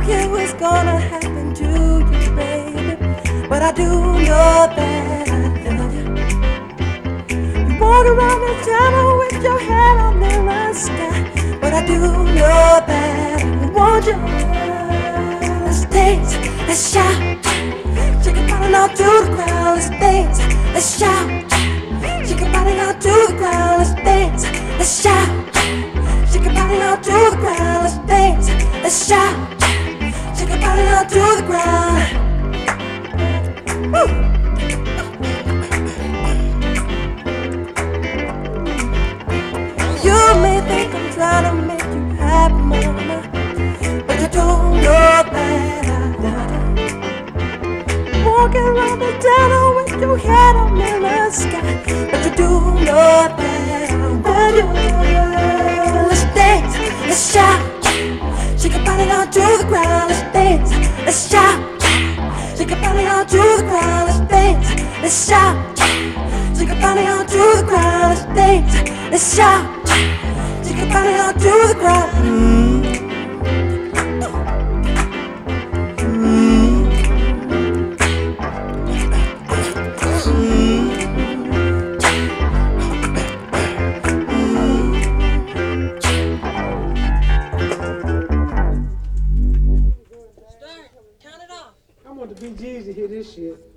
care what's gonna happen to you, baby, but I do know that I love you. You walk around the town with your head up in the sky, but I do know that I want you. Let's dance, let's shout, shake your body now to the ground. Let's dance, let's shout, shake your body now to the ground. Let's dance, let's shout, shake your body now to the ground. Let's dance, let's shout, shake your body now to the ground. Woo! You may think I'm trying to make you happy, mama, but you don't know that I love you. Walking around the town with your head up in the sky, but you do know that I love you. Let's dance, let's shout, shake your body down to the ground. Let's dance, let's shout, shake your body down to the ground. Let's dance, let's shout, shake your body down to the ground. Let's dance, let's shout, shake your body down to the ground. I want the BGs to hear this shit.